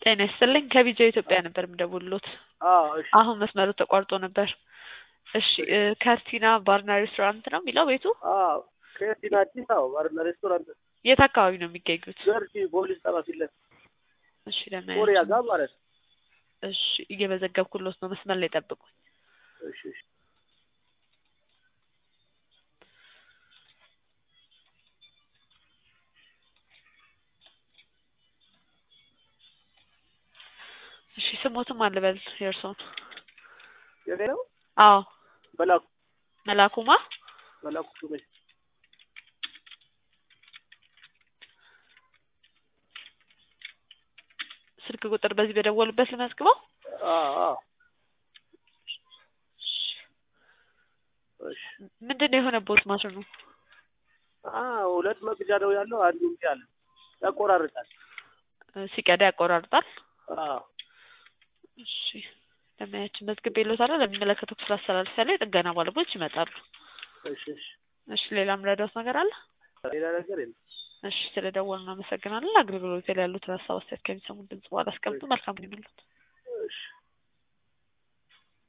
ጤና ይስጥልኝ ከቢጃ ኢትዮጵያ ነበር የምደውልሎት። እሺ አሁን መስመሩ ተቋርጦ ነበር። እሺ ካርቲና ባርና ሬስቶራንት ነው የሚለው ቤቱ? ከቲና አዲስ አበባ ባርና ሬስቶራንት የት አካባቢ ነው የሚገኙት? ገርጂ ፖሊስ ጣቢያ ፊት ለፊት እሺ ኮሪያ ጋር ማለት ነው። እሺ እየመዘገብኩሎት ነው፣ መስመር ላይ ጠብቁኝ። እሺ እሺ እሺ ስሞትም አልበል የእርሶን? የኔ ነው? አዎ መላኩ መላኩማ መላኩ ሹሜ። ስልክ ቁጥር በዚህ በደወሉበት ልመዝግበው? እሺ ምንድነው የሆነበት ማሽኑ? ሁለት መቅጃ ነው ያለው፣ አንዱ እንጂ አለ ያቆራርጣል። ሲቀዳ ያቆራርጣል። እሺ ለማያችን መዝግቤልዎታል። ለሚመለከተው ክፍል አስተላልፌያለሁ። የጥገና ባለሙያዎች ይመጣሉ። እሺ እሺ እሺ ሌላም ረዳት ነገር አለ? ሌላ ነገር የለም። እሺ ስለደወልን እናመሰግናለን። አገልግሎት ላይ ያሉትን ሀሳብ አስተያየት ከሚሰሙን ድምጽ በኋላ አስቀምጡ። መልካም ይሁንልዎት።